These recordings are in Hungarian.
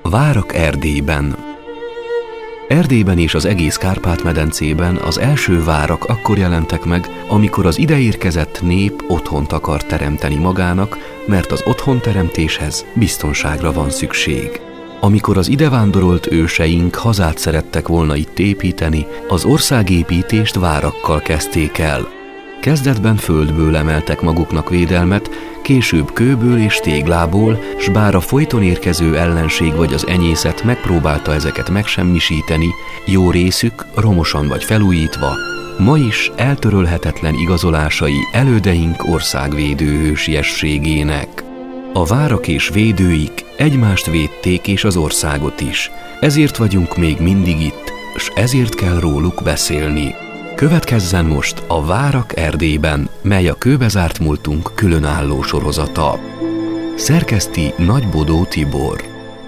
Várak Erdélyben. Erdélyben és az egész Kárpát-medencében az első várak akkor jelentek meg, amikor az ideérkezett nép otthont akar teremteni magának, mert az otthonteremtéshez biztonságra van szükség. Amikor az idevándorolt őseink hazát szerettek volna itt építeni, az országépítést várakkal kezdték el. Kezdetben földből emeltek maguknak védelmet, később kőből és téglából, s bár a folyton érkező ellenség vagy az enyészet megpróbálta ezeket megsemmisíteni, jó részük romosan vagy felújítva, ma is eltörölhetetlen igazolásai elődeink országvédő hősiességének. A várak és védőik egymást védték és az országot is, ezért vagyunk még mindig itt, s ezért kell róluk beszélni. Következzen most a Várak Erdélyben, mely a kőbezárt múltunk különálló sorozata. Szerkeszti Nagy Bodó Tibor.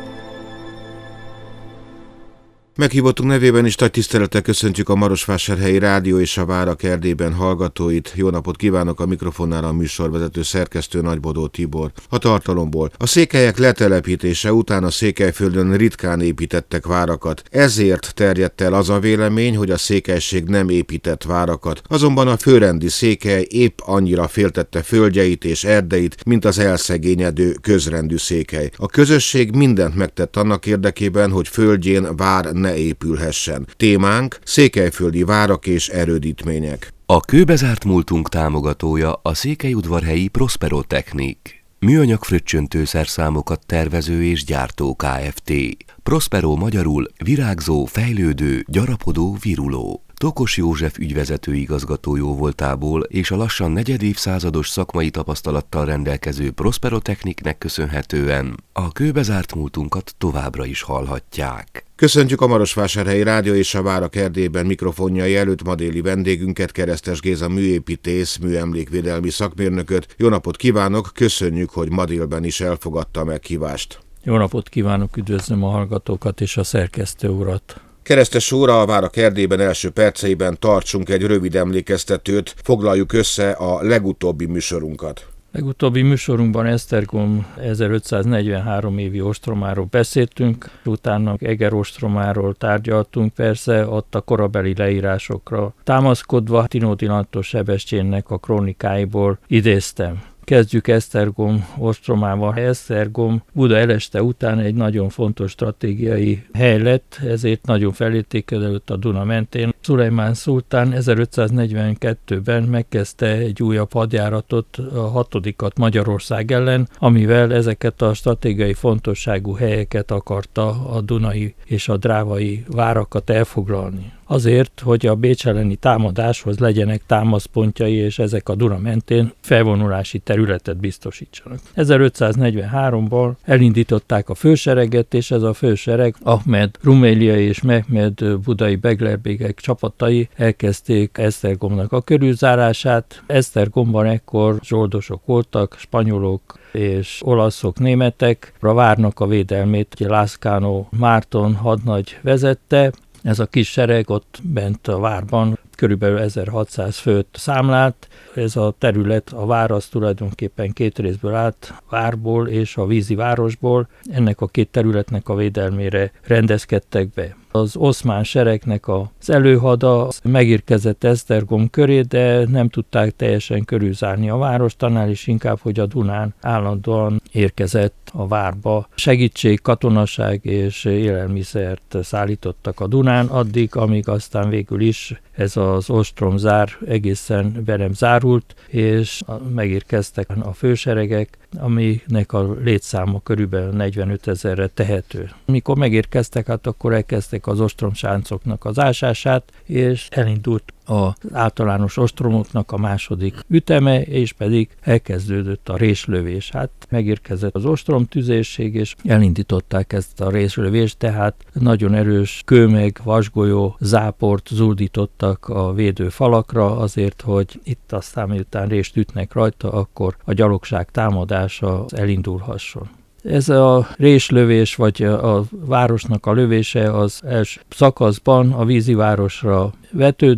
Meghívottunk nevében is nagy tisztelettel köszöntjük a Marosvásárhelyi Rádió és a Várak Erdélyben hallgatóit. Jó napot kívánok, a mikrofonnál a műsorvezető szerkesztő Nagy Bodó Tibor. A tartalomból. A székelyek letelepítése után a Székelyföldön ritkán építettek várakat. Ezért terjedt el az a vélemény, hogy a székelység nem épített várakat. Azonban a főrendi székely épp annyira féltette földjeit és erdeit, mint az elszegényedő közrendű székely. A közösség mindent megtett annak érdekében, hogy földjén vár ne épülhessen. Témánk: székelyföldi várak és erődítmények. A kőbezárt múltunk támogatója a székelyudvarhelyi Prospero Technik, műanyag fröccsöntőszerszámokat tervező és gyártó Kft. Prospero magyarul virágzó, fejlődő, gyarapodó, viruló. Tokos József ügyvezető igazgatójó voltából és a lassan negyedévszázados szakmai tapasztalattal rendelkező Prospero Techniknek köszönhetően a kőbezárt múltunkat továbbra is hallhatják. Köszöntjük a Marosvásárhelyi Rádió és a Várak Erdélyben mikrofonjai előtt ma déli vendégünket, Keresztes Géza műépítész, műemlékvédelmi szakmérnököt. Jó napot kívánok, köszönjük, hogy ma délben is elfogadta a meghívást. Jó napot kívánok, üdvözlöm a hallgatókat és a szerkesztő urat. Keresztes úr, a Várak Erdélyben első perceiben tartsunk egy rövid emlékeztetőt, foglaljuk össze a legutóbbi műsorunkat. Legutóbbi műsorunkban Esztergom 1543 évi ostromáról beszéltünk, utána Eger ostromáról tárgyaltunk, persze ott a korabeli leírásokra támaszkodva Tinódi Lantos Sebestyénnek a krónikáiból idéztem. Kezdjük Esztergom ostromával. Esztergom Buda eleste után egy nagyon fontos stratégiai hely lett, ezért nagyon felértékelődött a Duna mentén. Szulejmán szultán 1542-ben megkezdte egy újabb hadjáratot, a 6-at Magyarország ellen, amivel ezeket a stratégiai fontosságú helyeket akarta a dunai és a drávai várakat elfoglalni. Azért, hogy a Bécs elleni támadáshoz legyenek támaszpontjai, és ezek a Duna mentén felvonulási területet biztosítsanak. 1543-ban elindították a fősereget, és ez a fősereg Ahmed Rumélia és Mehmed budai beglerbégek csapatai elkezdték Esztergomnak a körülzárását. Esztergomban ekkor zsoldosok voltak, spanyolok és olaszok, németek. A várnak a védelmét Lászkánó Márton hadnagy vezette. Ez a kis sereg ott bent a várban körülbelül 1600 főt számlált. Ez a terület, a vár az tulajdonképpen két részből állt, várból és a vízi városból. Ennek a két területnek a védelmére rendezkedtek be. Az oszmán seregnek az előhada megérkezett Esztergom köré, de nem tudták teljesen körülzárni a várost, annál is inkább, hogy a Dunán állandóan érkezett a várba. Segítség, katonaság és élelmiszert szállítottak a Dunán addig, amíg aztán végül is ez az ostromzár egészen be nem zárult, és megérkeztek a főseregek, aminek a létszáma körülbelül 45 000-re tehető. Mikor megérkeztek, akkor elkezdtek az ostromsáncoknak az ásását, és elindult az általános ostromoknak a második üteme, és pedig elkezdődött a réslövés. Megérkezett az ostromtüzérség, és elindították ezt a réslövést, tehát nagyon erős kőmeg, vasgolyó, záport zúdítottak a védőfalakra, azért, hogy itt aztán miután rést ütnek rajta, akkor a gyalogság támadása elindulhasson. Ez a réslövés, vagy a városnak a lövése az első szakaszban a vízivárosra vetődött,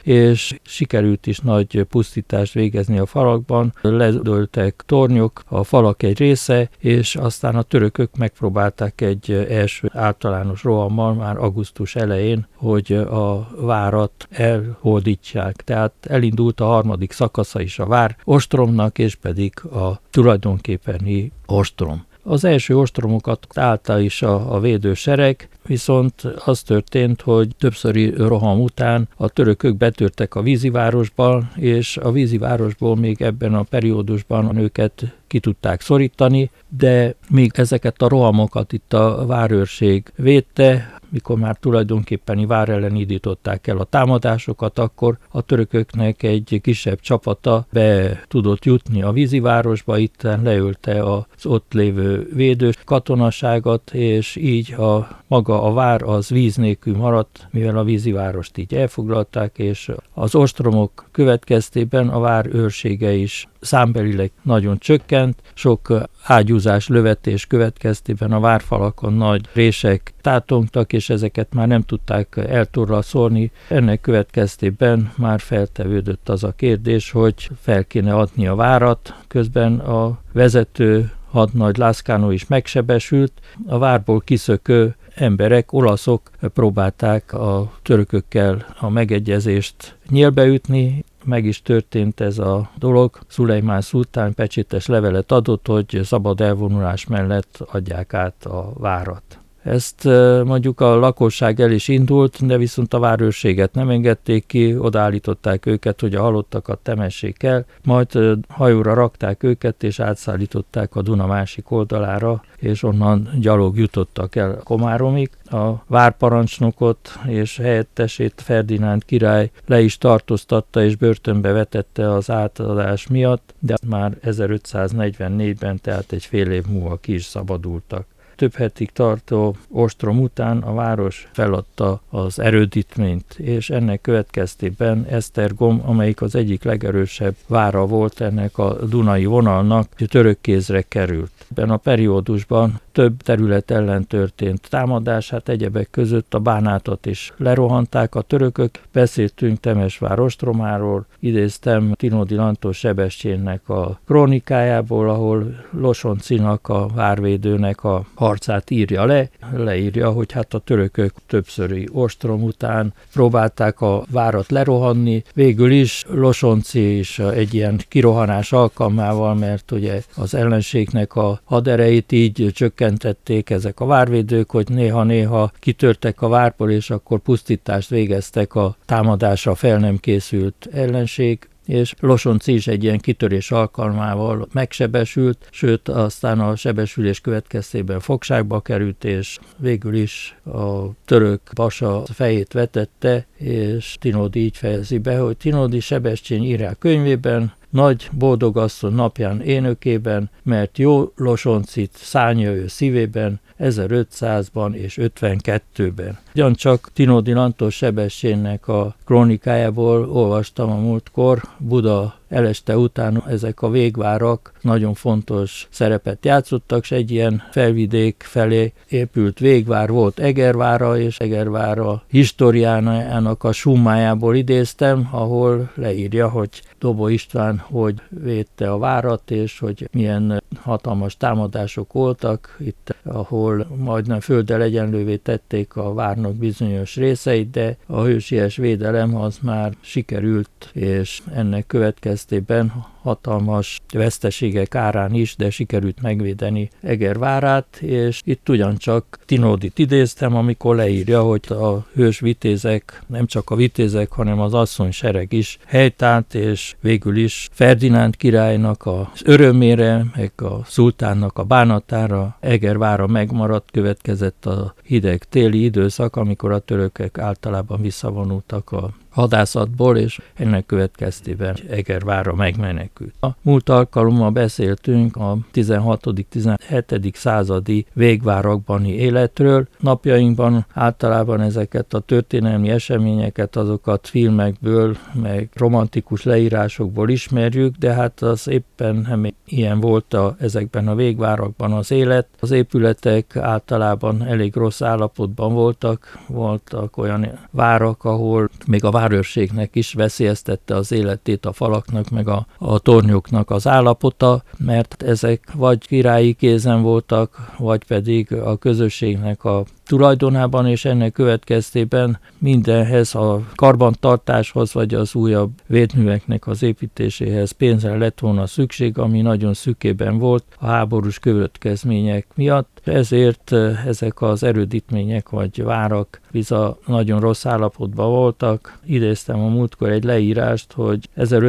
és sikerült is nagy pusztítást végezni a falakban. Ledőltek tornyok, a falak egy része, és aztán a törökök megpróbálták egy első általános rohammal már augusztus elején, hogy a várat elhódítsák. Tehát elindult a harmadik szakasza is a vár ostromnak, és pedig a tulajdonképpeni ostrom. Az első ostromokat állta is a védősereg, viszont az történt, hogy többszöri roham után a törökök betörtek a vízivárosba, és a vízivárosból még ebben a periódusban a nőket ki tudták szorítani, de még ezeket a rohamokat itt a várőrség védte, mikor már tulajdonképpen vár ellen indították el a támadásokat, akkor a törököknek egy kisebb csapata be tudott jutni a vízivárosba, itten leölte az ott lévő védős katonaságot, és így maga a vár az víz nélkül maradt, mivel a vízivárost így elfoglalták, és az ostromok következtében a vár őrsége is számbelileg nagyon csökkent, sok ágyúzás, lövetés következtében a várfalakon nagy rések tátongtak, és ezeket már nem tudták eltorral szórni. Ennek következtében már feltevődött az a kérdés, hogy fel kéne adni a várat, közben a vezető hadnagy Laszcano is megsebesült, a várból kiszökő emberek, olaszok próbálták a törökökkel a megegyezést nyílbeütni. Meg is történt ez a dolog. Szulejmán szultán pecsétes levelet adott, hogy szabad elvonulás mellett adják át a várat. Ezt mondjuk a lakosság el is indult, de viszont a várőrséget nem engedték ki, odaállították őket, hogy a halottakat temessék el, majd hajóra rakták őket, és átszállították a Duna másik oldalára, és onnan gyalog jutottak el Komáromig. A várparancsnokot és helyettesét Ferdinánd király le is tartóztatta, és börtönbe vetette az átadás miatt, de már 1544-ben, tehát egy fél év múlva ki is szabadultak. Több hetig tartó ostrom után a város feladta az erődítményt, és ennek következtében Esztergom, amelyik az egyik legerősebb vára volt ennek a dunai vonalnak, török kézre került. Ebben a periódusban több terület ellen történt támadás, hát egyebek között a Bánátot is lerohanták a törökök. Beszéltünk Temesvár ostromáról, idéztem Tinódi Lantos Sebestyénnek a krónikájából, ahol Losoncinak, a várvédőnek a harcát leírja, hogy hát a törökök többszöri ostrom után próbálták a várat lerohanni. Végül is Losonci is egy ilyen kirohanás alkalmával, mert ugye az ellenségnek a haderejét így csökkentették ezek a várvédők, hogy néha-néha kitörtek a várból, és akkor pusztítást végeztek a támadásra fel nem készült ellenség, és Losonci is egy ilyen kitörés alkalmával megsebesült, sőt aztán a sebesülés következtében fogságba került, és végül is a török pasa fejét vetette, és Tinódi így fejezi be, hogy Tinódi Sebestyén írja könyvében, nagy boldogasszony napján énökében, mert jó Losoncit szánja ő szívében, 1500-ban és 52-ben. Ugyancsak Tinódi Lantos Sebestyénnek a krónikájából olvastam a múltkor, Buda eleste után ezek a végvárak nagyon fontos szerepet játszottak, és egy ilyen felvidék felé épült végvár volt Egervára, és Egervára historiájának a summájából idéztem, ahol leírja, hogy Dobó István hogy védte a várat, és hogy milyen hatalmas támadások voltak itt, ahol majdnem földdel egyenlővé tették a várnak bizonyos részeit, de a hősies védelem az már sikerült, és ennek következtében hatalmas veszteségek árán is, de sikerült megvédeni Eger várát, és itt ugyancsak Tinódit idéztem, amikor leírja, hogy a hős vitézek, nem csak a vitézek, hanem az asszonysereg is helytált, és végül is Ferdinánd királynak az örömére, meg a szultánnak a bánatára Eger vára megmaradt, következett a hideg téli időszak, amikor a törökök általában visszavonultak a hadászatból, és ennek következtében Eger vára megmenekült. A múlt alkalommal beszéltünk a 16.-17. századi végvárakbani életről. Napjainkban általában ezeket a történelmi eseményeket, azokat filmekből, meg romantikus leírásokból ismerjük, de hát az éppen nem ilyen volt ezekben a végvárakban az élet. Az épületek általában elég rossz állapotban voltak olyan várak, ahol még a várőrségnek is veszélyeztette az életét a falaknak, meg a tornyoknak az állapota, mert ezek vagy királyi kézen voltak, vagy pedig a közösségnek a tulajdonában, és ennek következtében mindenhez, a karbantartáshoz, vagy az újabb védműveknek az építéséhez pénzre lett volna szükség, ami nagyon szükében volt a háborús következmények miatt. Ezért ezek az erődítmények vagy várak biza nagyon rossz állapotban voltak. Idéztem a múltkor egy leírást, hogy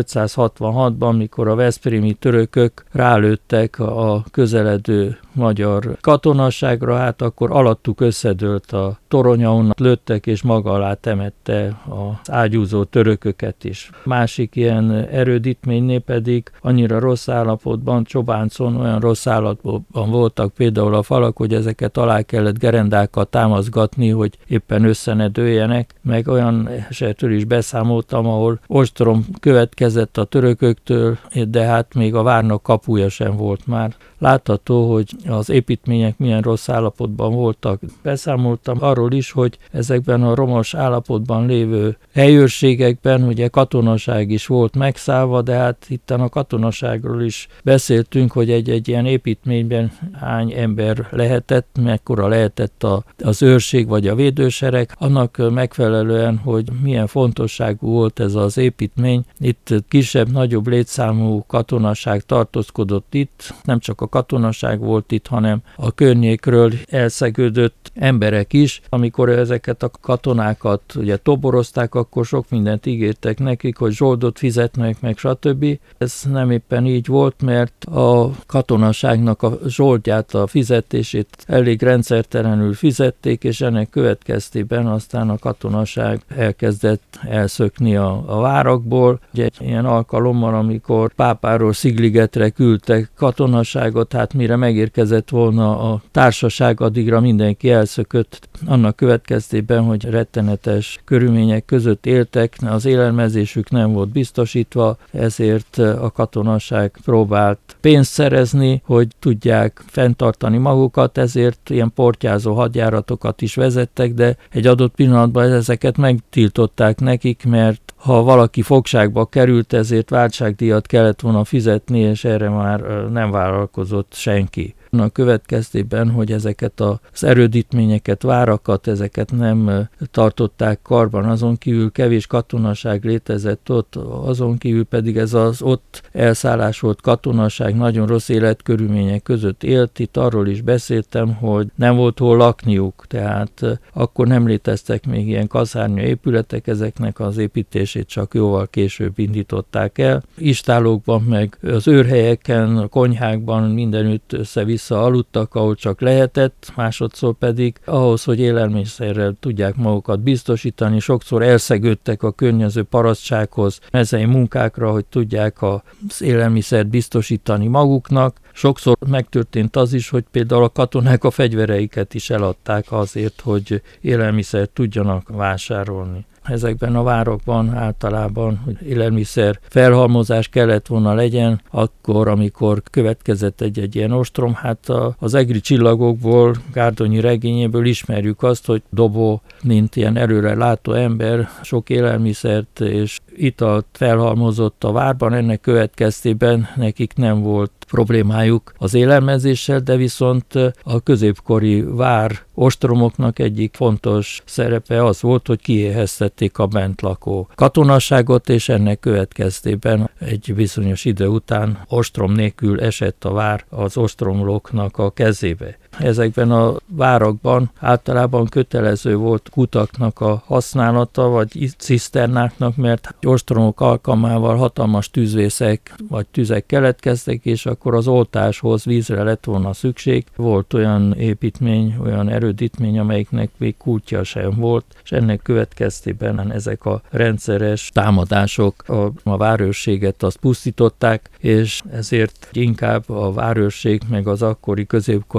1566-ban, mikor a veszprémi törökök rálőttek a közeledő magyar katonaságra, hát akkor alattuk összedőlt a torony, ahonnan lőttek, és maga alá temette az ágyúzó törököket is. Másik ilyen erődítménynél pedig annyira rossz állapotban, Csobáncon olyan rossz állapotban voltak például a falak, hogy ezeket alá kellett gerendákkal támaszgatni, hogy éppen össze ne dőljenek, meg olyan esetről is beszámoltam, ahol ostrom következett a törököktől, de hát még a várnak kapuja sem volt már. Látható, hogy az építmények milyen rossz állapotban voltak. Beszámoltam arról is, hogy ezekben a romos állapotban lévő helyőrségekben ugye katonaság is volt megszállva, de hát itten a katonaságról is beszéltünk, hogy egy ilyen építményben hány ember lehetett, mekkora lehetett az őrség vagy a védősereg, annak megfelelően, hogy milyen fontosságú volt ez az építmény. Itt kisebb-nagyobb létszámú katonaság tartózkodott itt, nem csak a katonaság volt itt, hanem a környékről elszegődött emberek is. Amikor ezeket a katonákat ugye toborozták, akkor sok mindent ígértek nekik, hogy zsoldot fizetnek meg, stb. Ez nem éppen így volt, mert a katonaságnak a zsoldját, a fizetését elég rendszertelenül fizették, és ennek következtében aztán a katonaság elkezdett elszökni a várakból. Egy ilyen alkalommal, amikor Pápáról Szigligetre küldtek katonaságot, hát mire megérkezett volna a társaság, addigra mindenki elszökött. Annak következtében, hogy rettenetes körülmények között éltek, az élelmezésük nem volt biztosítva, ezért a katonaság próbált pénzt szerezni, hogy tudják fenntartani magukat, ezért ilyen portyázó hadjáratokat is vezettek, de egy adott pillanatban ezeket megtiltották nekik, mert ha valaki fogságba került, ezért váltságdíjat kellett volna fizetni, és erre már nem vállalkozott senki. A következtében, hogy ezeket az erődítményeket, várakat, ezeket nem tartották karban, azon kívül kevés katonaság létezett ott, azon kívül pedig ez az ott elszállásolt katonaság nagyon rossz életkörülmények között élt. Itt arról is beszéltem, hogy nem volt hol lakniuk, tehát akkor nem léteztek még ilyen kaszárnya épületek, ezeknek az építését csak jóval később indították el. Istállókban, meg az őrhelyeken, a konyhákban mindenütt össze-vissza aludtak, ahol csak lehetett, másodszor pedig ahhoz, hogy élelmiszerrel tudják magukat biztosítani, sokszor elszegődtek a környező parasztsághoz, mezei munkákra, hogy tudják az élelmiszert biztosítani maguknak. Sokszor megtörtént az is, hogy például a katonák a fegyvereiket is eladták azért, hogy élelmiszert tudjanak vásárolni. Ezekben a várokban általában, hogy élelmiszer felhalmozás kellett volna legyen, akkor, amikor következett egy ilyen ostrom, hát az egri csillagokból, Gárdonyi regényéből ismerjük azt, hogy Dobó, mint ilyen előre látó ember, sok élelmiszert és italt felhalmozott a várban, ennek következtében nekik nem volt problémájuk az élelmezéssel, de viszont a középkori vár ostromoknak egyik fontos szerepe az volt, hogy kiéheztették a bent lakó katonaságot, és ennek következtében egy bizonyos idő után ostrom nélkül esett a vár az ostromlóknak a kezébe. Ezekben a várakban általában kötelező volt kutaknak a használata, vagy ciszternáknak, mert ostromok alkalmával hatalmas tűzvészek vagy tüzek keletkeztek, és akkor az oltáshoz vízre lett volna szükség. Volt olyan építmény, olyan erődítmény, amelyiknek még kútja sem volt, és ennek következtében ezek a rendszeres támadások a várőrséget azt pusztították, és ezért inkább a várőrség meg az akkori középkori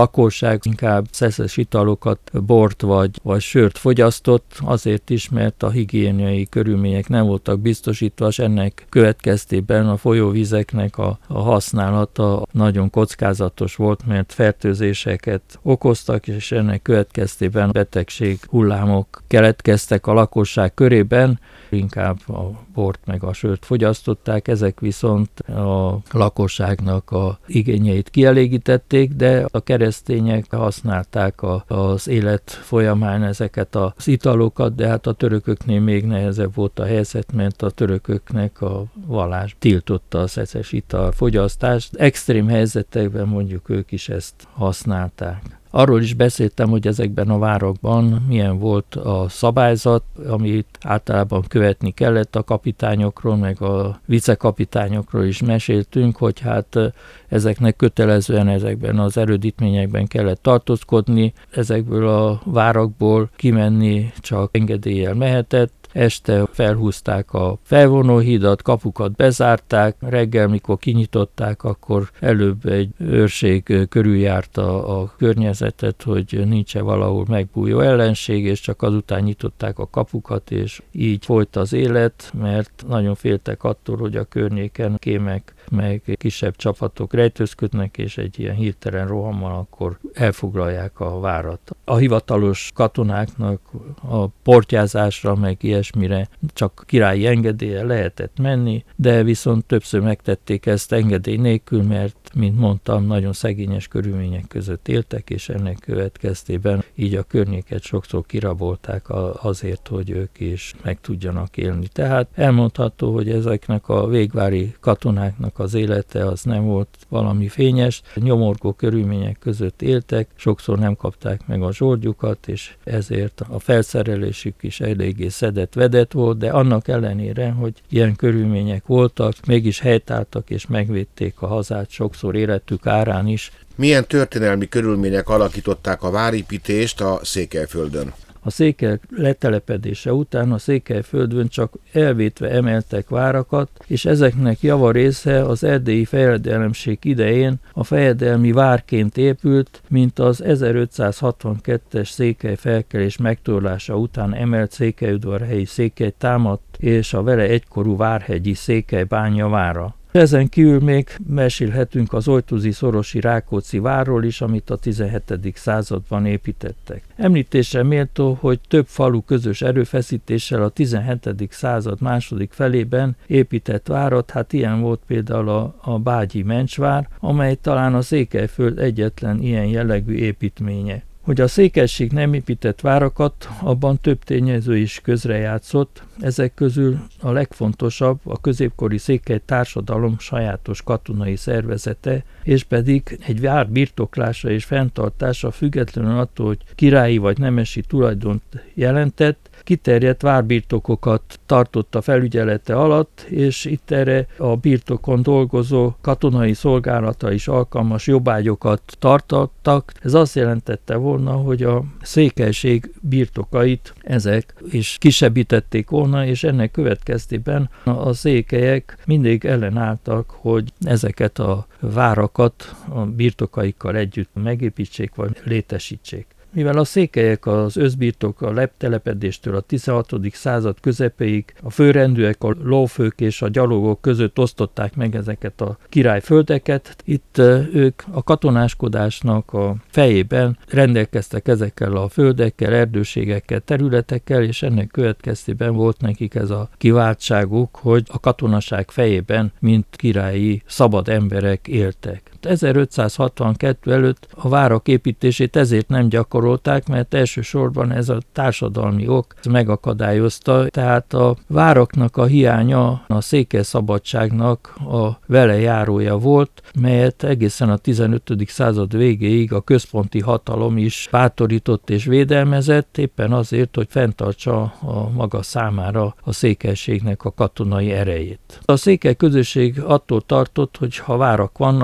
lakosság inkább szeszes italokat, bort vagy sört fogyasztott, azért is, mert a higiéniai körülmények nem voltak biztosítva, és ennek következtében a folyóvizeknek a használata nagyon kockázatos volt, mert fertőzéseket okoztak, és ennek következtében betegség hullámok keletkeztek a lakosság körében, inkább a bort meg a sört fogyasztották, ezek viszont a lakosságnak a igényeit kielégítették, de a keresztények használták az élet folyamán ezeket az italokat, de hát a törököknél még nehezebb volt a helyzet, mert a törököknek a vallás tiltotta a szeszes ital fogyasztást. Extrém helyzetekben mondjuk ők is ezt használták. Arról is beszéltem, hogy ezekben a várakban milyen volt a szabályzat, amit általában követni kellett a kapitányokról, meg a vicekapitányokról is meséltünk, hogy hát ezeknek kötelezően ezekben az erődítményekben kellett tartózkodni, ezekből a várakból kimenni csak engedéllyel mehetett. Este felhúzták a felvonóhidat, kapukat bezárták, reggel, mikor kinyitották, akkor előbb egy őrség körüljárta a környezetet, hogy nincs-e valahol megbújó ellenség, és csak azután nyitották a kapukat, és így folyt az élet, mert nagyon féltek attól, hogy a környéken kémek meg kisebb csapatok rejtőzködnek, és egy ilyen hirtelen rohammal akkor elfoglalják a várat. A hivatalos katonáknak a portyázásra, meg ilyesmire csak királyi engedéllyel lehetett menni, de viszont többször megtették ezt engedély nélkül, mert, mint mondtam, nagyon szegényes körülmények között éltek, és ennek következtében így a környéket sokszor kirabolták azért, hogy ők is meg tudjanak élni. Tehát elmondható, hogy ezeknek a végvári katonáknak az élete az nem volt valami fényes, nyomorgó körülmények között éltek, sokszor nem kapták meg a zsordjukat, és ezért a felszerelésük is eléggé szedett-vedett volt, de annak ellenére, hogy ilyen körülmények voltak, mégis helytálltak és megvédték a hazát sokszor életük árán is. Milyen történelmi körülmények alakították a várépítést a Székelyföldön? A székely letelepedése után a Székelyföldön csak elvétve emeltek várakat, és ezeknek java része az erdélyi fejedelemség idején a fejedelmi várként épült, mint az 1562-es székely felkelés megtorlása után emelt székelyudvarhelyi székely támadt, és a vele egykorú várhegyi Székelybánya vára. Ezen kívül még mesélhetünk az Oytuzi-szorosi Rákóczi várról is, amit a 17. században építettek. Említésre méltó, hogy több falu közös erőfeszítéssel a 17. század második felében épített várat, hát ilyen volt például a Bágyi Mencsvár, amely talán a Székelyföld egyetlen ilyen jellegű építménye. Hogy a székelység nem épített várakat, abban több tényező is közrejátszott, ezek közül a legfontosabb a középkori székely társadalom sajátos katonai szervezete, és pedig egy vár birtoklása és fenntartása függetlenül attól, hogy királyi vagy nemesi tulajdont jelentett, kiterjedt várbirtokokat tartott a felügyelete alatt, és itt erre a birtokon dolgozó katonai szolgálatra is alkalmas jobbágyokat tartottak. Ez azt jelentette volna, hogy a székelység birtokait ezek is kisebbítették volna, és ennek következtében a székelyek mindig ellenálltak, hogy ezeket a várakat a birtokaikkal együtt megépítsék vagy létesítsék. Mivel a székelyek az összbirtok a letelepedéstől a 16. század közepéig a főrendűek, a lófők és a gyalogok között osztották meg ezeket a királyföldeket, itt ők a katonáskodásnak a fejében rendelkeztek ezekkel a földekkel, erdőségekkel, területekkel, és ennek következtében volt nekik ez a kiváltságuk, hogy a katonaság fejében mint királyi szabad emberek éltek. 1562 előtt a várak építését ezért nem gyakorolták, mert elsősorban ez a társadalmi ok megakadályozta, tehát a váraknak a hiánya a székely szabadságnak a velejárója volt, melyet egészen a 15. század végéig a központi hatalom is bátorított és védelmezett, éppen azért, hogy fenntartsa a maga számára a székelységnek a katonai erejét. A székely közösség attól tartott, hogy ha várak vannak,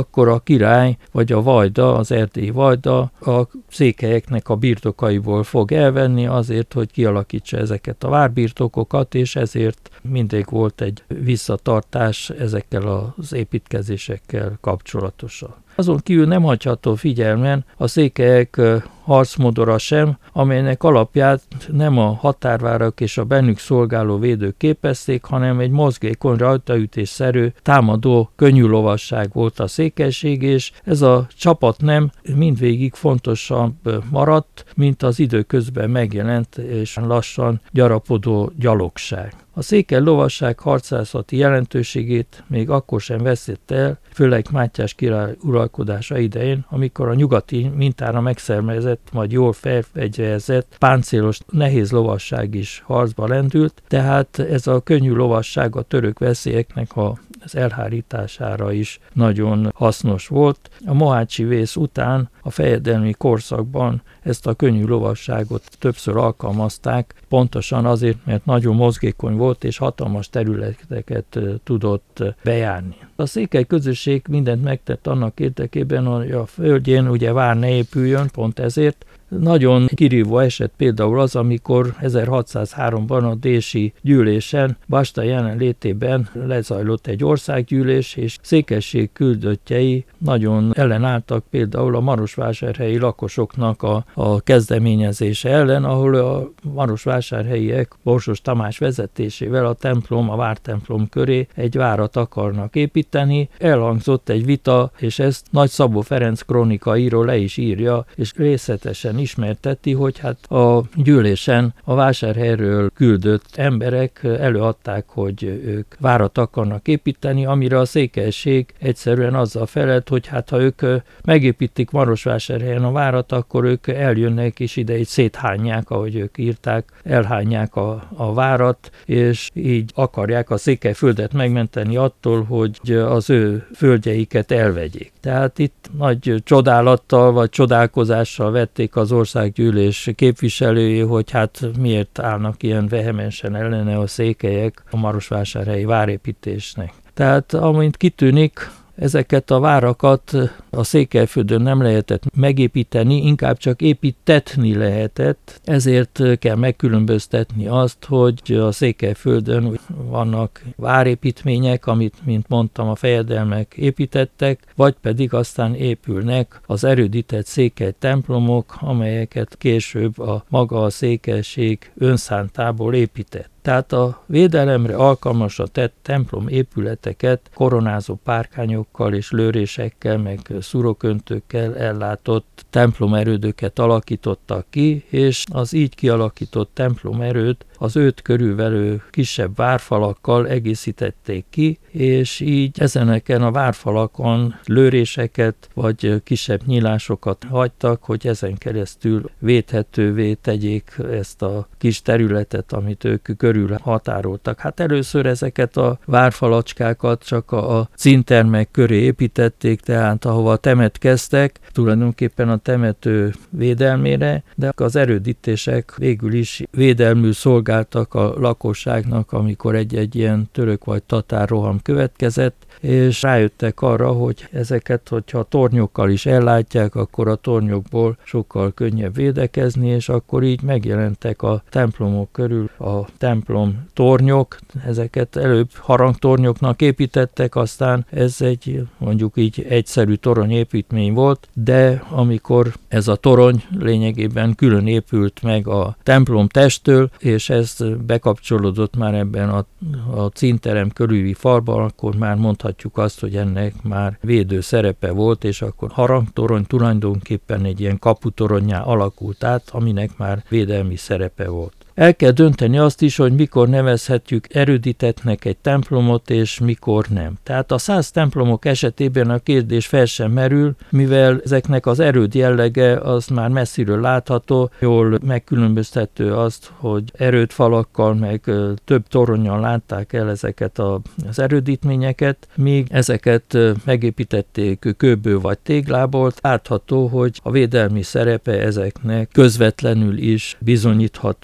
akkor a király vagy a vajda, az erdélyi vajda a székelyeknek a birtokaiból fog elvenni azért, hogy kialakítsa ezeket a várbirtokokat, és ezért mindig volt egy visszatartás ezekkel az építkezésekkel kapcsolatosan. Azon kívül nem hagyható figyelmen a székelyek harcmodora sem, amelynek alapját nem a határvárak és a bennük szolgáló védők képezték, hanem egy mozgékony, rajtaütésszerű, támadó, könnyű lovasság volt a székelység, és ez a csapat nem mindvégig fontosabb maradt, mint az időközben megjelent és lassan gyarapodó gyalogság. A székely lovasság harcászati jelentőségét még akkor sem veszett el, főleg Mátyás király uralkodása idején, amikor a nyugati mintára megszervezett, vagy jól felfegyverzett, páncélos nehéz lovasság is harcba lendült, tehát ez a könnyű lovasság a török veszélyeknek az elhárítására is nagyon hasznos volt. A mohácsi vész után a fejedelmi korszakban ezt a könnyű lovasságot többször alkalmazták, pontosan azért, mert nagyon mozgékony volt és hatalmas területeket tudott bejárni. A székely közösség mindent megtett annak érdekében, hogy a földjén ugye vár ne épüljön, pont ezért. Nagyon kirívó eset például az, amikor 1603-ban a dési gyűlésen Basta jelenlétében lezajlott egy országgyűlés, és székesség küldöttjei nagyon ellenálltak például a marosvásárhelyi lakosoknak a kezdeményezése ellen, ahol a marosvásárhelyiek Borsos Tamás vezetésével a vártemplom köré egy várat akarnak építeni. Elhangzott egy vita, és ezt Nagy Szabó Ferenc krónikaíró le is írja, és részletesen ismerteti, hogy hát a gyűlésen a vásárhelyről küldött emberek előadták, hogy ők várat akarnak építeni, amire a székelység egyszerűen azzal felelt, hogy hát ha ők megépítik Marosvásárhelyen a várat, akkor ők eljönnek és ide így széthányják, ahogy ők írták, elhányják a várat, és így akarják a Székelyföldet megmenteni attól, hogy az ő földjeiket elvegyék. Tehát itt nagy csodálattal vagy csodálkozással vették az országgyűlés képviselői, hogy hát miért állnak ilyen vehemensen ellene a székelyek a marosvásárhelyi várépítésnek. Tehát amint kitűnik, ezeket a várakat a Székelyföldön nem lehetett megépíteni, inkább csak építetni lehetett, ezért kell megkülönböztetni azt, hogy a Székelyföldön vannak várépítmények, amit, mint mondtam, a fejedelmek építettek, vagy pedig aztán épülnek az erődített székely templomok, amelyeket később maga a székelység önszántából épített. Tehát a védelemre alkalmasra tett templom épületeket koronázó párkányokkal és lőrésekkel, meg szuroköntőkkel ellátott templomerődöket alakítottak ki, és az így kialakított templomerőt az őt körülvelő kisebb várfalakkal egészítették ki, és így ezeneken a várfalakon lőréseket vagy kisebb nyílásokat hagytak, hogy ezen keresztül védhetővé tegyék ezt a kis területet, amit ők körül határoltak. Hát először ezeket a várfalacskákat csak a cintermek köré építették, tehát ahova temetkeztek, tulajdonképpen a temető védelmére, de az erődítések végül is védelmül szolgáltak a lakosságnak, amikor egy ilyen török vagy tatár roham következett, és rájöttek arra, hogy ezeket, hogyha tornyokkal is ellátják, akkor a tornyokból sokkal könnyebb védekezni, és akkor így megjelentek a templomok körül a templom tornyok, ezeket előbb harangtornyoknak építettek, aztán ez egy mondjuk így egyszerű toronyépítmény volt, de amikor ez a torony lényegében külön épült meg a templom testtől, és ez bekapcsolódott már ebben a cinterem körüli falban, akkor már mondhatjuk azt, hogy ennek már védő szerepe volt, és akkor harangtorony tulajdonképpen egy ilyen kaputoronnyá alakult át, aminek már védelmi szerepe volt. El kell dönteni azt is, hogy mikor nevezhetjük erődítettnek egy templomot, és mikor nem. Tehát a 100 templomok esetében a kérdés fel sem merül, mivel ezeknek az erőd jellege az már messziről látható, jól megkülönböztető azt, hogy erődfalakkal, meg több toronnyal látták el ezeket az erődítményeket, míg ezeket megépítették kőből vagy téglából, látható, hogy a védelmi szerepe ezeknek közvetlenül is bizonyítható.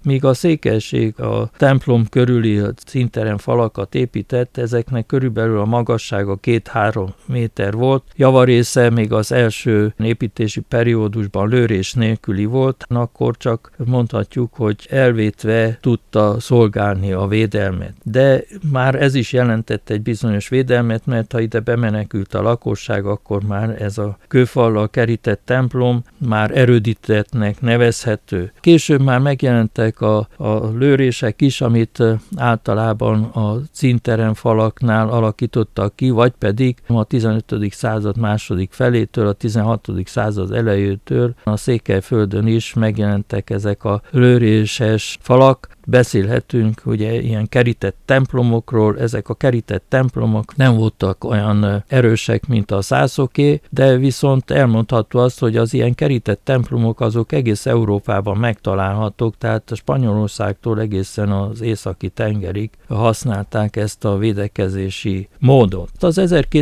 míg a székelység a templom körüli színtelen falakat épített, ezeknek körülbelül a magassága 2-3 méter volt. Javarésze még az első építési periódusban lőrés nélküli volt, akkor csak mondhatjuk, hogy elvétve tudta szolgálni a védelmet. De már ez is jelentett egy bizonyos védelmet, mert ha ide bemenekült a lakosság, akkor már ez a kőfallal kerített templom már erődítettnek nevezhető. Később már megjelentek a lőrések is, amit általában a színtelen falaknál alakítottak ki, vagy pedig a 15. század második felétől, a 16. század elejétől a Székelyföldön is megjelentek ezek a lőréses falak. Beszélhetünk ugye ilyen kerített templomokról, ezek a kerített templomok nem voltak olyan erősek, mint a szászoké, de viszont elmondható az, hogy az ilyen kerített templomok azok egész Európában megtalálhatók, tehát a Spanyolországtól egészen az északi tengerig használták ezt a védekezési módot. Az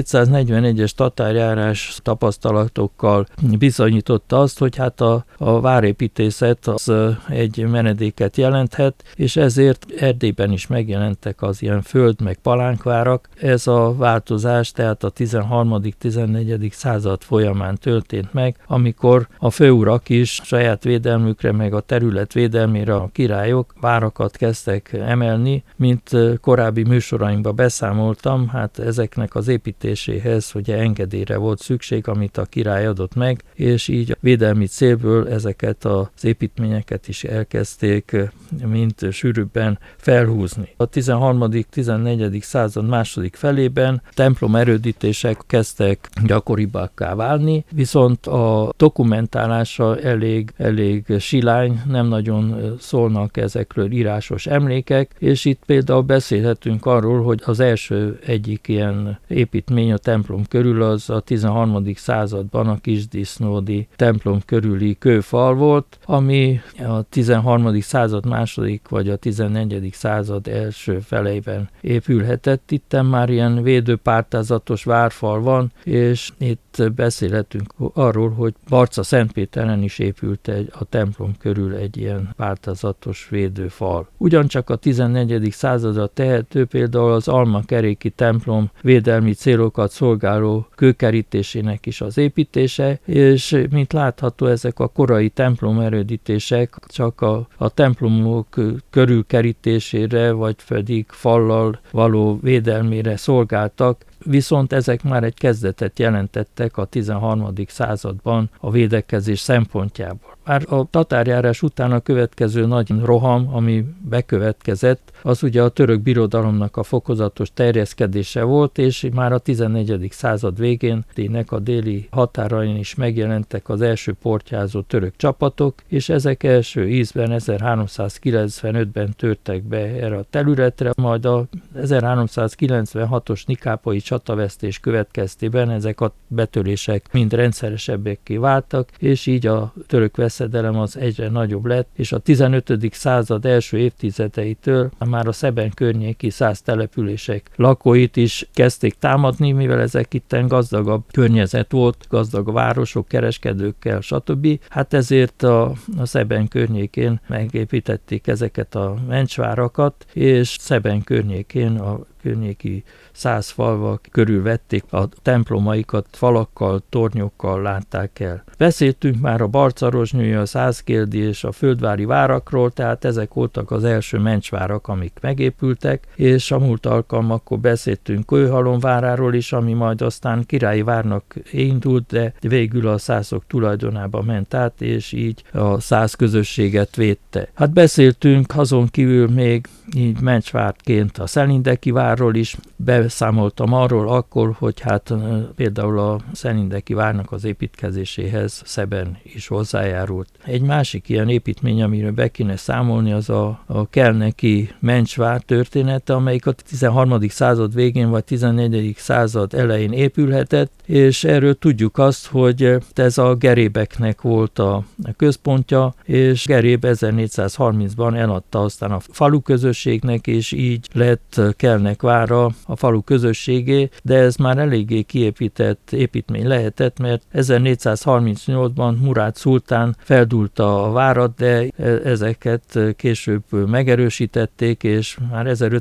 1241-es tatárjárás tapasztalatokkal bizonyította azt, hogy hát a várépítészet az egy menedéket jelenthet, és ezért Erdélyben is megjelentek az ilyen föld- meg palánkvárak. Ez a változás tehát a 13.-14. század folyamán történt meg, amikor a főurak is saját védelmükre, meg a terület védelmére a királyok várakat kezdtek emelni, mint korábbi műsorainkban beszámoltam, hát ezeknek az építéséhez ugye engedélyre volt szükség, amit a király adott meg, és így a védelmi célból ezeket az építményeket is elkezdték mint sűrűbben felhúzni. A 13.-14. század második felében templom erődítések kezdtek gyakoribbakká válni, viszont a dokumentálása elég silány, nem nagyon szólnak ezekről írásos emlékek, és itt például beszélhetünk arról, hogy az első egyik ilyen építmény a templom körül az a 13. században a Kisdisznódi templom körüli kőfal volt, ami a 13. század második vagy a 14. század első feleiben épülhetett. Itten már ilyen védőpártázatos várfal van, és itt beszélhetünk arról, hogy Barca-Szentpéteren is épült a templom körül egy ilyen pártázatos védőfal. Ugyancsak a 14. századra tehető például az almakeréki templom védelmi célokat szolgáló kőkerítésének is az építése, és mint látható, ezek a korai templomerődítések csak a templomok körülkerítésére, vagy pedig fallal való védelmére szolgáltak, viszont ezek már egy kezdetet jelentettek a 13. században a védekezés szempontjából. Már a tatárjárás után a következő nagy roham, ami bekövetkezett, az ugye a török birodalomnak a fokozatos terjeszkedése volt, és már a 14. század végén a déli határain is megjelentek az első portyázó török csapatok, és ezek első ízben 1395-ben törtek be erre a területre, majd a 1396-os nikápolyi csatavesztés következtében ezek a betörések mind rendszeresebbekké váltak, és így a török veszedelem az egyre nagyobb lett, és a 15. század első évtizedeitől már a Szeben környéki szász települések lakóit is kezdték támadni, mivel ezek itten gazdagabb környezet volt, gazdag városok, kereskedőkkel, stb. Hát ezért a Szeben környékén megépítették ezeket a mencsvárakat, és Szeben környékén a környéki szász falvak körülvették a templomaikat, falakkal, tornyokkal látták el. Beszéltünk már a barcarosnyúi, a százkéldi és a földvári várakról, tehát ezek voltak az első mencsvárak, amik megépültek, és a múlt alkalmakkor beszéltünk Kőhalom váráról is, ami majd aztán királyi várnak indult, de végül a szászok tulajdonába ment át, és így a szász közösséget védte. Hát beszéltünk azon kívül még így mencsvártként a Szelindeki várról is, beszámoltam arról akkor, hogy hát például a Szelindeki várnak az építkezéséhez Szeben is hozzájárult. Egy másik ilyen építmény, amiről be kéne számolni, az a kelneki mencsvár története, amelyik a 13. század végén vagy 14. század elején épülhetett, és erről tudjuk azt, hogy ez a gerébeknek volt a központja, és Geréb 1430-ban eladta aztán a falu közösségnek, és így lett Kelnek vára a falu közösségé, de ez már eléggé kiépített építmény lehetett, mert 1438-ban Murád szultán feldúlta a várat, de ezeket később megerősítették, és már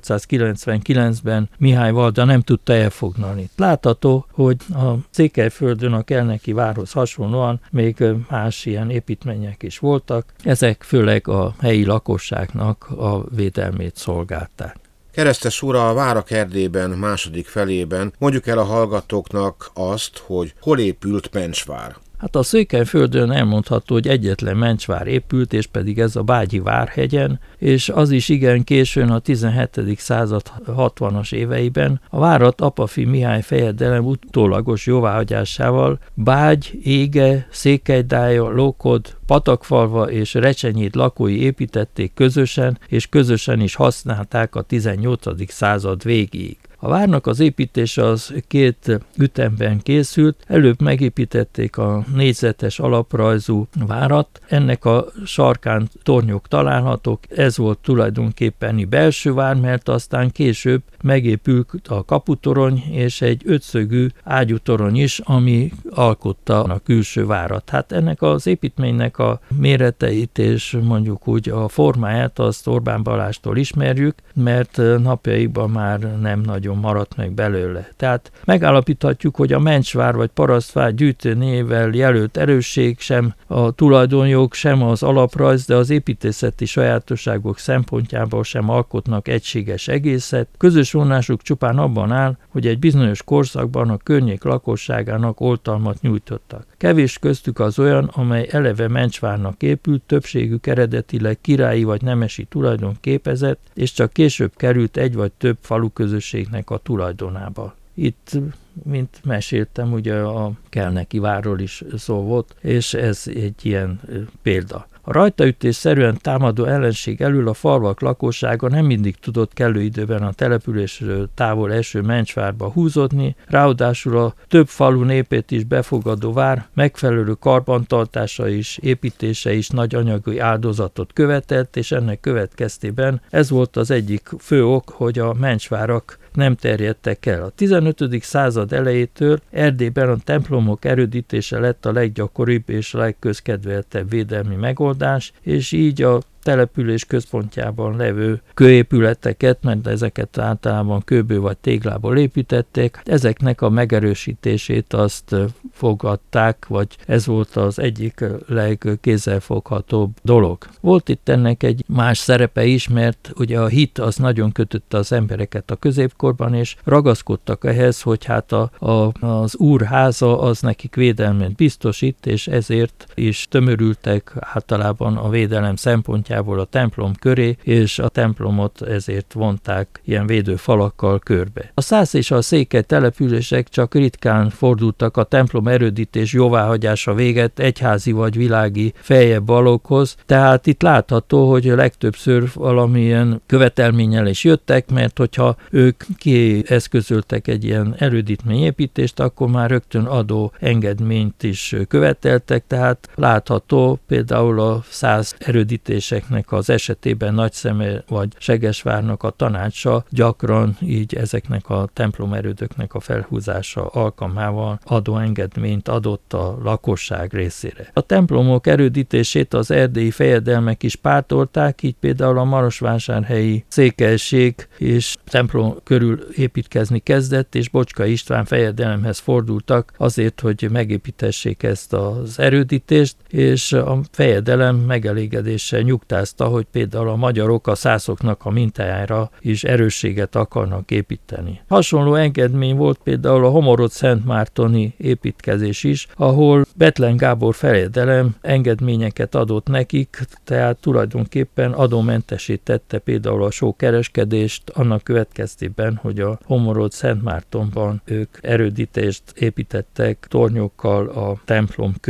1599-ben Mihály Valda nem tudta elfoglalni. Látható, hogy a Székelyföldön a Kelneki várhoz hasonlóan még más ilyen építmények is voltak, ezek főleg a helyi lakosságnak a védelmét szolgálták. Keresztes úr, a Várak Erdélyben második felében mondjuk el a hallgatóknak azt, hogy hol épült Mencsvár. Hát a Székelyföldön elmondható, hogy egyetlen Mencsvár épült, és pedig ez a Bágyi Várhegyen, és az is igen későn, a 17. század 60-as éveiben a várat Apafi Mihály fejedelem utólagos jóváhagyásával Bágy, Ége, Székelydája, Lókod, Patakfalva és Recsenyéd lakói építették közösen, és közösen is használták a 18. század végéig. A várnak az építése az 2 ütemben készült, előbb megépítették a négyzetes alaprajzú várat, ennek a sarkán tornyok találhatók, ez volt tulajdonképpen belső vár, mert aztán később megépült a kaputorony és egy 5-szögű ágyútorony is, ami alkotta a külső várat. Hát ennek az építménynek a méreteit és mondjuk úgy a formáját azt Orbán Balástól ismerjük, mert napjaiban már nem nagyon maradt meg belőle. Tehát megállapíthatjuk, hogy a Mencsvár vagy Parasztvár gyűjtőnévvel jelölt erősség sem a tulajdonjog, sem az alaprajz, de az építészeti sajátosságok szempontjából sem alkotnak egységes egészet. Közös vonásuk csupán abban áll, hogy egy bizonyos korszakban a környék lakosságának oltalmat nyújtottak. Kevés köztük az olyan, amely eleve Mencsvárnak épült, többségük eredetileg királyi vagy nemesi tulajdon képezett, és csak később került egy vagy több faluközösségnek a tulajdonába. Itt, mint meséltem, ugye a Kelneki várról is szó volt, és ez egy ilyen példa. A rajtaütésszerűen támadó ellenség elől a falvak lakossága nem mindig tudott kellő időben a településről távol eső Mencsvárba húzódni, ráadásul a több falu népét is befogadó vár megfelelő karbantartása is, építése is nagy anyagi áldozatot követelt, és ennek következtében ez volt az egyik fő ok, hogy a Mencsvárak nem terjedtek el. A 15. század elejétől Erdélyben a templomok erődítése lett a leggyakoribb és a legközkedveltebb védelmi megoldás, és így a település központjában levő kőépületeket, mert ezeket általában kőből vagy téglából építették, ezeknek a megerősítését azt fogadták, vagy ez volt az egyik legkézzelfoghatóbb dolog. Volt itt ennek egy más szerepe is, mert ugye a hit az nagyon kötötte az embereket a középkorban, és ragaszkodtak ehhez, hogy hát az úrháza az nekik védelmet biztosít, és ezért is tömörültek általában a védelem szempontjából a templom köré, és a templomot ezért vonták ilyen védőfalakkal körbe. A szász és a székely települések csak ritkán fordultak a templom erődítés jóváhagyása véget egyházi vagy világi feljebb valókhoz, tehát itt látható, hogy legtöbbször valamilyen követelménnyel is jöttek, mert hogyha ők kieszközöltek egy ilyen erődítményépítést, akkor már rögtön adó engedményt is követeltek, tehát látható például a szász erődítések az esetében Nagyszeme vagy Segesvárnak a tanácsa gyakran így ezeknek a templomerődöknek a felhúzása alkalmával adóengedményt adott a lakosság részére. A templomok erődítését az erdélyi fejedelmek is pártolták, így például a marosvásárhelyi székelység és templom körül építkezni kezdett, és Bocska István fejedelemhez fordultak azért, hogy megépítessék ezt az erődítést, és a fejedelem megelégedéssel nyugtázta, hogy például a magyarok a szászoknak a mintájára is erősséget akarnak építeni. Hasonló engedmény volt például a Homorod-Szentmártoni építkezés is, ahol Bethlen Gábor fejedelem engedményeket adott nekik, tehát tulajdonképpen adómentesítette például a sókereskedést annak következtében, hogy a Homorod-Szentmártonban ők erődítést építettek tornyokkal a templom köré.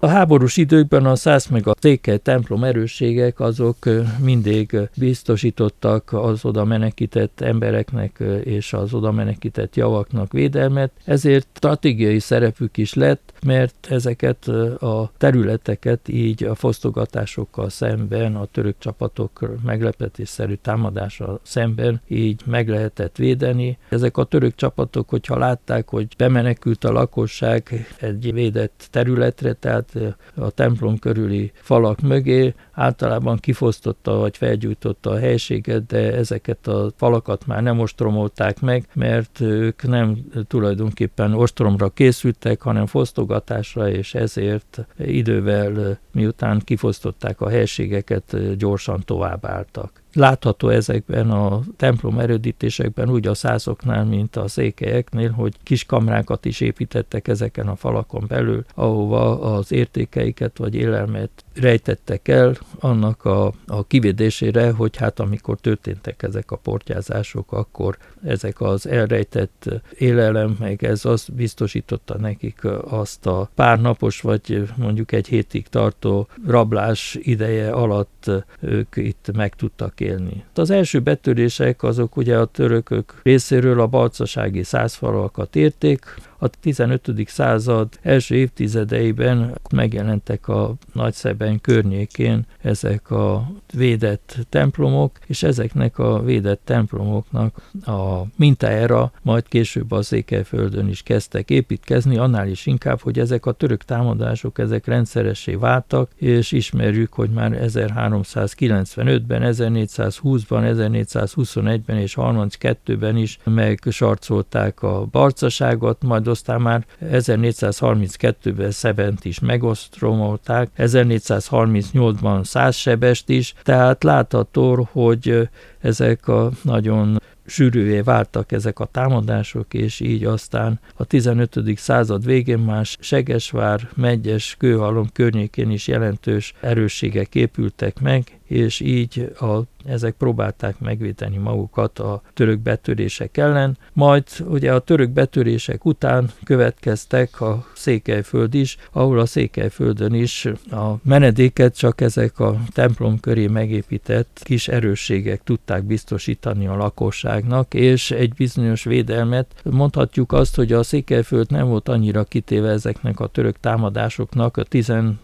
A háborús időkben a szász meg a székely templom erősségek azok mindig biztosítottak az oda menekített embereknek és az oda menekített javaknak védelmet, ezért stratégiai szerepük is lett, mert ezeket a területeket így a fosztogatásokkal szemben, a török csapatok meglepetésszerű támadással szemben így meg lehetett védeni. Ezek a török csapatok, hogyha látták, hogy bemenekült a lakosság egy védett területre, tehát a templom körüli falak mögé, általában kifosztotta vagy felgyújtotta a helységet, de ezeket a falakat már nem ostromolták meg, mert ők nem tulajdonképpen ostromra készültek, hanem fosztogatásra, és ezért idővel, miután kifosztották a helységeket, gyorsan továbbálltak. Látható ezekben a templom erődítésekben úgy a szászoknál, mint a székelyeknél, hogy kis kamrákat is építettek ezeken a falakon belül, ahova az értékeiket vagy élelmet rejtettek el annak a kivédésére, hogy hát amikor történtek ezek a portyázások, akkor ezek az elrejtett élelem, meg ez azt biztosította nekik azt a pár napos, vagy mondjuk egy hétig tartó rablás ideje alatt ők itt meg tudtak élni. Az első betörések azok ugye a törökök részéről a balcasági szászfalakat érték. A 15. század első évtizedeiben megjelentek a Nagyszeben környékén ezek a védett templomok, és ezeknek a védett templomoknak a mintájára majd később a Székelyföldön is kezdtek építkezni, annál is inkább, hogy ezek a török támadások ezek rendszeressé váltak, és ismerjük, hogy már 1395-ben, 1420-ban, 1421-ben és 32-ben is megsarcolták a barcaságot, majd aztán már 1432-ben Szebent is megostromolták, 1438-ban Szászsebest is, tehát látható, hogy ezek a nagyon sűrűvé váltak ezek a támadások, és így aztán a 15. század végén már Segesvár, Medgyes, Kőhalom környékén is jelentős erősségek épültek meg, és így ezek próbálták megvédeni magukat a török betörések ellen. Majd ugye a török betörések után következtek a Székelyföld is, ahol a Székelyföldön is a menedéket csak ezek a templom köré megépített kis erősségek tudták biztosítani a lakosságnak, és egy bizonyos védelmet. Mondhatjuk azt, hogy a Székelyföld nem volt annyira kitéve ezeknek a török támadásoknak a 15.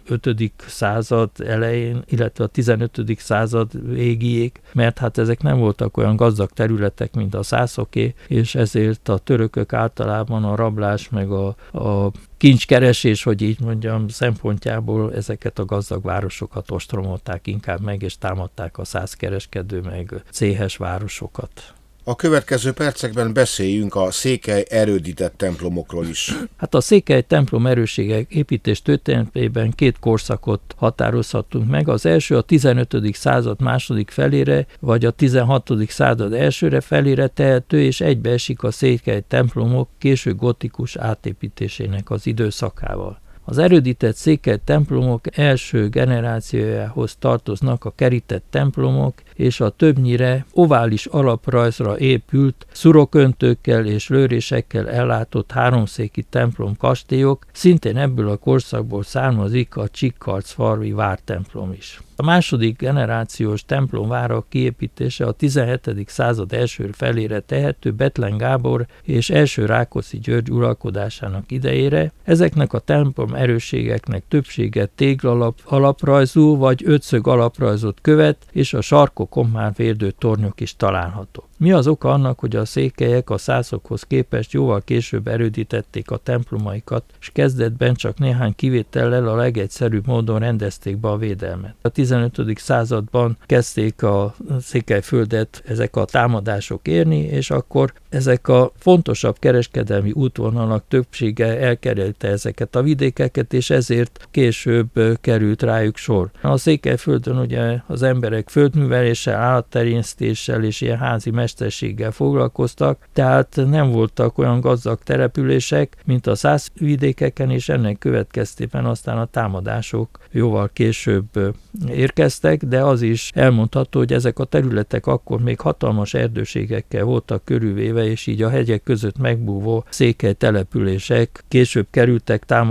század elején, illetve a 15. század végéig, mert hát ezek nem voltak olyan gazdag területek, mint a szászoké, és ezért a törökök általában a rablás meg a kincskeresés, hogy így mondjam, szempontjából ezeket a gazdag városokat ostromolták inkább meg, és támadták a szászkereskedő meg céhes városokat. A következő percekben beszéljünk a székely erődített templomokról is. Hát a székely templom erősségek építés történetében két korszakot határozhatunk meg. Az első a 15. század második felére, vagy a 16. század elsőre felére tehető, és egybeesik a székely templomok késő gotikus átépítésének az időszakával. Az erődített székely templomok első generációjához tartoznak a kerített templomok és a többnyire ovális alaprajzra épült, szuroköntőkkel és lőrésekkel ellátott háromszéki templom kastélyok, szintén ebből a korszakból származik a Csikkarcfarvi vártemplom is. A második generációs templomvárak kiépítése a 17. század első felére tehető Bethlen Gábor és első Rákóczi György uralkodásának idejére. Ezeknek a templom erősségeknek többsége téglalap alaprajzú vagy ötszög alaprajzot követ, és a sarkokon már vérdő tornyok is találhatók. Mi az oka annak, hogy a székelyek a szászokhoz képest jóval később erődítették a templomaikat, és kezdetben csak néhány kivétellel a legegyszerűbb módon rendezték be a védelmet. A 15. században kezdték a Székelyföldet ezek a támadások érni, és akkor ezek a fontosabb kereskedelmi útvonalak többsége elkerülte ezeket a vidékeket, és ezért később került rájuk sor. A Székelyföldön ugye az emberek földműveléssel, állattenyésztéssel és ilyen házi mesterséggel foglalkoztak, tehát nem voltak olyan gazdag települések, mint a szászvidékeken, és ennek következtében aztán a támadások jóval később érkeztek, de az is elmondható, hogy ezek a területek akkor még hatalmas erdőségekkel voltak körülvéve, és így a hegyek között megbúvó székely települések később kerültek támadás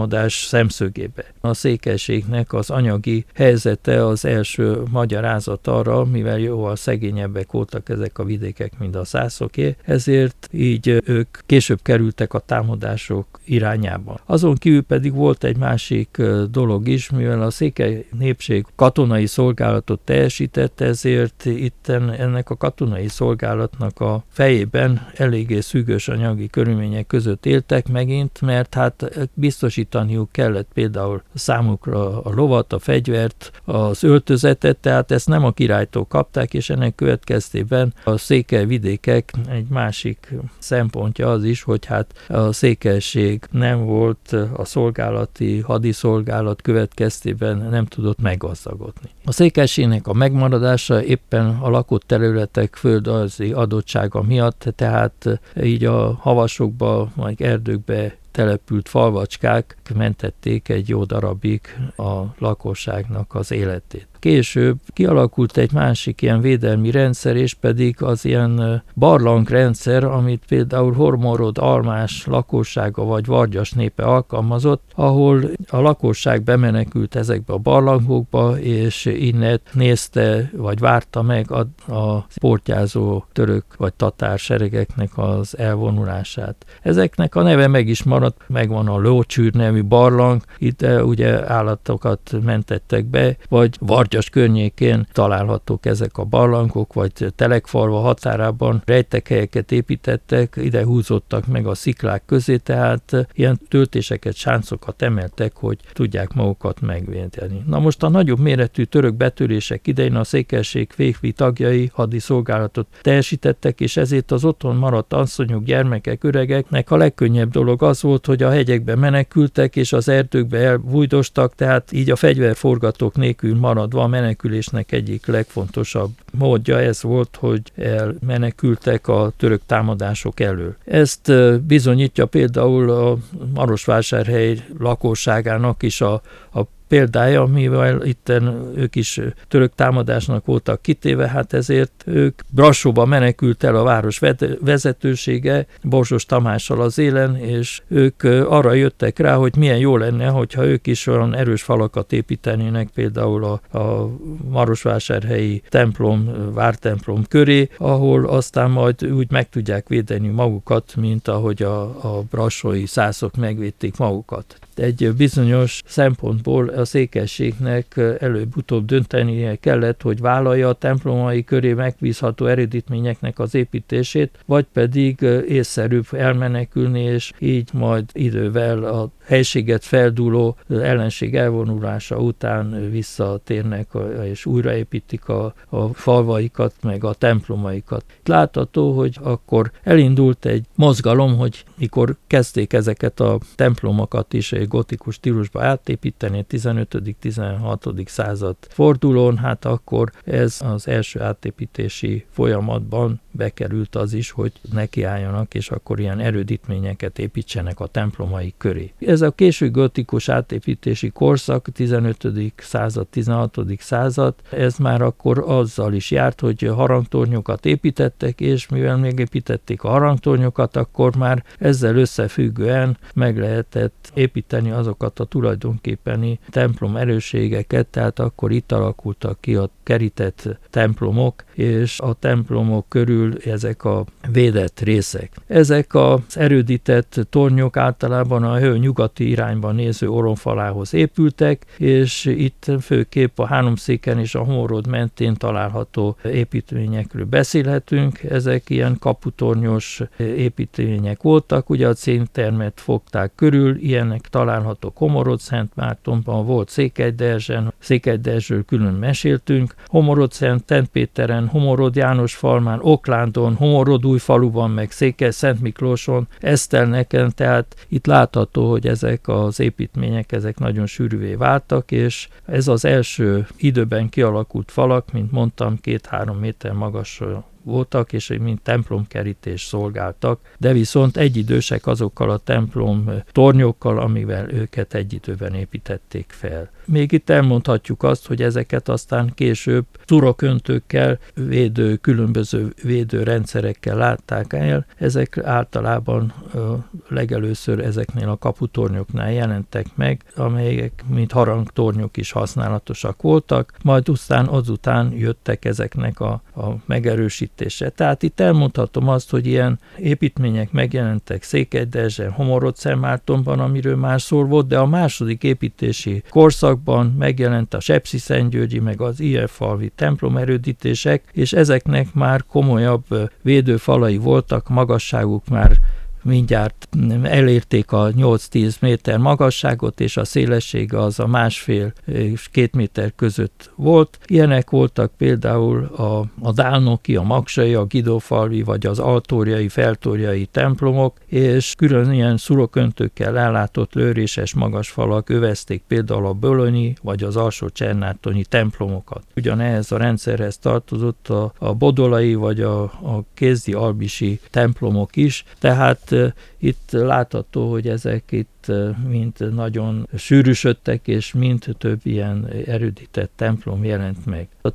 szemszögébe. A székelységnek az anyagi helyzete az első magyarázat arra, mivel jóval szegényebbek voltak ezek a vidékek, mint a szászoké, ezért így ők később kerültek a támadások irányába. Azon kívül pedig volt egy másik dolog is, mivel a székely népség katonai szolgálatot teljesített, ezért itt ennek a katonai szolgálatnak a fejében eléggé szűkös anyagi körülmények között éltek megint, mert hát biztosítaniuk kellett például számukra a lovat, a fegyvert, az öltözetet, tehát ezt nem a királytól kapták, és ennek következtében a székely vidékek egy másik szempontja az is, hogy hát a székelység nem volt a szolgálati hadiszolgálat következtében nem tudott meggazdagodni. A székelységnek a megmaradása éppen a lakott területek földrajzi adottsága miatt, tehát így a havasokba, majd erdőkbe települt falvacskák mentették egy jó darabig a lakosságnak az életét. Később kialakult egy másik ilyen védelmi rendszer, és pedig az ilyen barlangrendszer, amit például Hormorod almás lakossága vagy vargyas népe alkalmazott, ahol a lakosság bemenekült ezekbe a barlangokba, és innen nézte vagy várta meg a portyázó török vagy tatár seregeknek az elvonulását. Ezeknek a neve meg is maradt, megvan a Lócsűr nevű barlang, itt ugye állatokat mentettek be, vagy Vargyas környékén találhatók ezek a barlangok, vagy Telekfalva határában rejtekhelyeket építettek, ide húzottak meg a sziklák közé, tehát ilyen töltéseket, sáncokat emeltek, hogy tudják magukat megvédeni. Na most a nagyobb méretű török betörések idején a székelység férfi tagjai hadiszolgálatot teljesítettek, és ezért az otthon maradt asszonyok, gyermekek, öregeknek a legkönnyebb dolog az volt, hogy a hegyekbe menekültek, és az erdőkbe elbújdostak, tehát így a fegyverforgatók nélkül maradva a menekülésnek egyik legfontosabb módja ez volt, hogy elmenekültek a török támadások elől. Ezt bizonyítja például a Marosvásárhely lakosságának is a példája, mivel itten ők is török támadásnak voltak kitéve, hát ezért ők Brassóba menekült el a város vezetősége Borzsos Tamással az élen, és ők arra jöttek rá, hogy milyen jó lenne, hogyha ők is olyan erős falakat építenének például a marosvásárhelyi templom, vártemplom köré, ahol aztán majd úgy meg tudják védeni magukat, mint ahogy a brassói szászok megvédték magukat. Egy bizonyos szempontból a székelységnek előbb-utóbb döntenie kellett, hogy vállalja a templomai köré megbízható erődítményeknek az építését, vagy pedig észszerűbb elmenekülni, és így majd idővel a helységet feldúló ellenség elvonulása után visszatérnek és újraépítik a falvaikat, meg a templomaikat. Látható, hogy akkor elindult egy mozgalom, hogy mikor kezdték ezeket a templomokat is egy gotikus stílusba átépíteni, 15.-16. század fordulón, hát akkor ez az első átépítési folyamatban bekerült az is, hogy nekiálljanak, és akkor ilyen erődítményeket építsenek a templomai köré. Ez a késő gotikus átépítési korszak, 15. század, 16. század, ez már akkor azzal is járt, hogy harangtornyokat építettek, és mivel megépítették a harangtornyokat, akkor már ezzel összefüggően meg lehetett építeni azokat a tulajdonképpeni templom erősségeket, tehát akkor itt alakultak ki a kerített templomok, és a templomok körül ezek a védett részek. Ezek az erődített tornyok általában a hő nyugati irányban néző oromfalához épültek, és itt főképp a Háromszéken és a Homorod mentén található építményekről beszélhetünk. Ezek ilyen kaputornyos építmények voltak, ugye a céntermet fogták körül, ilyenek találhatók Homorod-Szentmártonban, volt Székelyderzsen, Székelyderzsről külön meséltünk, Homorod-Szentpéteren, Homorod Jánosfalmán, Oklándon, Homorod-Újfaluban, meg Székely-Szentmiklóson, Esztelneken, tehát itt látható, hogy ezek az építmények, ezek nagyon sűrűvé váltak, és ez az első időben kialakult falak, mint mondtam, 2-3 méter magasra voltak, és mint templomkerítés szolgáltak, de viszont egyidősek azokkal a templom tornyokkal, amivel őket egy időben építették fel. Még itt elmondhatjuk azt, hogy ezeket aztán később szuroköntőkkel, különböző védőrendszerekkel látták el. Ezek általában legelőször ezeknél a kaputornyoknál jelentek meg, amelyek mint harangtornyok is használatosak voltak, majd azután jöttek ezeknek a megerősítése. Tehát itt elmondhatom azt, hogy ilyen építmények megjelentek Székelyderzsen, Homorod-Szentmártonban, amiről már szó volt, de a második építési korszakban megjelent a sepsiszentgyörgyi, meg az ilyenfalvi templomerődítések, és ezeknek már komolyabb védőfalai voltak, magasságuk már mindjárt elérték a 8-10 méter magasságot, és a szélessége az a 1,5 és 2 méter között volt. Ilyenek voltak például a dálnoki, a magsai, a gidófalvi, vagy az altóriai, feltóriai templomok, és külön ilyen szuroköntőkkel ellátott lőréses magas falak övezték például a bölönyi, vagy az alsó csernátoni templomokat. Ugyanehhez a rendszerhez tartozott a bodolai, vagy a kézdi albisi templomok is, tehát itt látható, hogy ezek itt mind nagyon sűrűsödtek, és mind több ilyen erődített templom jelent meg. A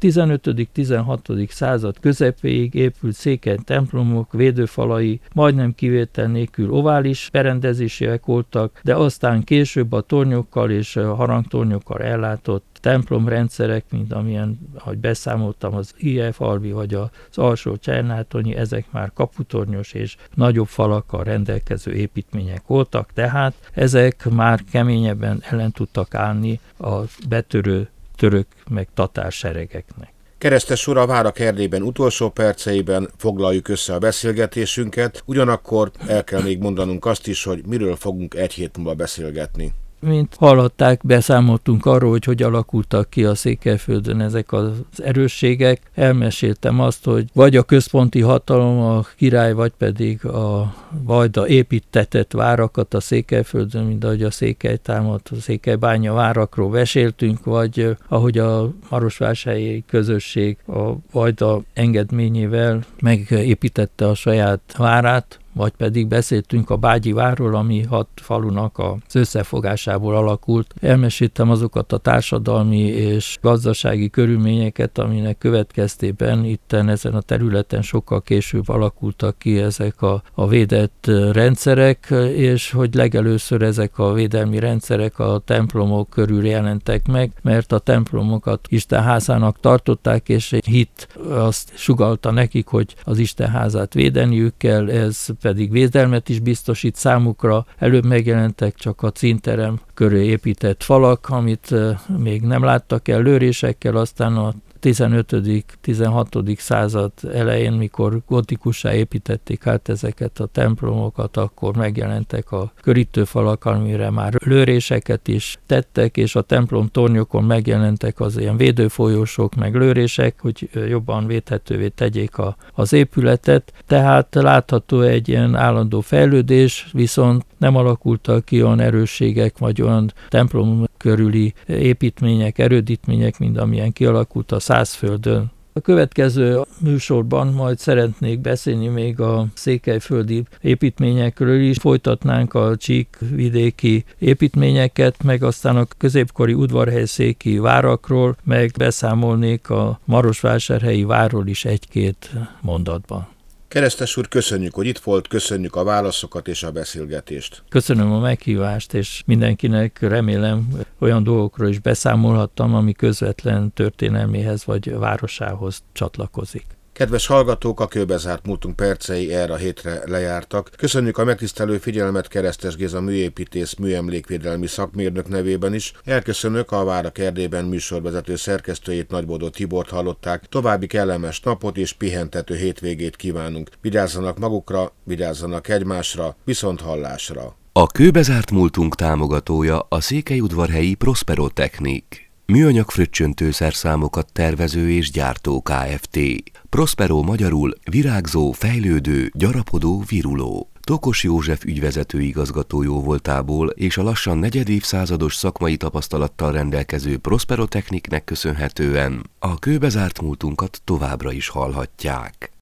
15.-16. század közepéig épült székely templomok védőfalai majdnem kivétel nélkül ovális berendezésűek voltak, de aztán később a tornyokkal és a harangtornyokkal ellátott templomrendszerek, mint amilyen, ahogy beszámoltam, az ilyenfalvi vagy az alsó csernátonyi, ezek már kaputornyos és nagyobb falakkal rendelkező építmények voltak, tehát ezek már keményebben ellen tudtak állni a betörő török meg tatár seregeknek. Keresztes úr, a Várak Erdélyben utolsó perceiben foglaljuk össze a beszélgetésünket, ugyanakkor el kell még mondanunk azt is, hogy miről fogunk egy hét múlva beszélgetni. Mint hallották, beszámoltunk arról, hogy alakultak ki a Székelyföldön ezek az erősségek. Elmeséltem azt, hogy vagy a központi hatalom, a király, vagy pedig a vajda építetett várakat a Székelyföldön, mint ahogy a Székelytámat, a Székelybánya várakról meséltünk, vagy ahogy a marosvásárhelyi közösség a vajda engedményével megépítette a saját várát, vagy pedig beszéltünk a Bágyi várról, ami 6 falunak az összefogásából alakult. Elmeséltem azokat a társadalmi és gazdasági körülményeket, aminek következtében itten ezen a területen sokkal később alakultak ki ezek a védett rendszerek, és hogy legelőször ezek a védelmi rendszerek a templomok körül jelentek meg, mert a templomokat istenházának tartották, és egy hit azt sugallta nekik, hogy az istenházát védeniük kell, ez pedig védelmet is biztosít számukra. Előbb megjelentek csak a cínterem köré épített falak, amit még nem láttak el lőrésekkel, aztán a 15.-16. század elején, mikor gotikussá építették át ezeket a templomokat, akkor megjelentek a körítőfalak, amire már lőréseket is tettek, és a templom tornyokon megjelentek az ilyen védőfolyósok, meg lőrések, hogy jobban védhetővé tegyék az épületet. Tehát látható egy ilyen állandó fejlődés, viszont nem alakultak ki olyan erősségek, vagy olyan templom körüli építmények, erődítmények, mint amilyen kialakult a Szászföldön. A következő műsorban majd szeretnék beszélni még a székelyföldi építményekről is. Folytatnánk a csíkvidéki építményeket, meg aztán a középkori udvarhelyszéki várakról, meg beszámolnék a marosvásárhelyi várról is egy-két mondatban. Keresztes úr, köszönjük, hogy itt volt, köszönjük a válaszokat és a beszélgetést. Köszönöm a meghívást, és mindenkinek remélem olyan dolgokról is beszámolhattam, ami közvetlen történelméhez vagy városához csatlakozik. Kedves hallgatók, a Kőbezárt múltunk percei erre a hétre lejártak. Köszönjük a megtisztelő figyelmet Keresztes Géza műépítész, műemlékvédelmi szakmérnök nevében is. Elköszönök, a Várak Erdélyben műsorvezető szerkesztőjét, Nagybodó Tibort hallották. További kellemes napot és pihentető hétvégét kívánunk. Vigyázzanak magukra, vigyázzanak egymásra, viszonthallásra. A Kőbezárt múltunk támogatója a székelyudvarhelyi Prospero Technik. Műanyag fröccsöntőszerszámokat tervező és gyártó Kft. Prospero magyarul virágzó, fejlődő, gyarapodó, viruló. Tokos József ügyvezető igazgatójó voltából és a lassan negyedévszázados szakmai tapasztalattal rendelkező Prospero Techniknek köszönhetően a Kőbezárt múltunkat továbbra is hallhatják.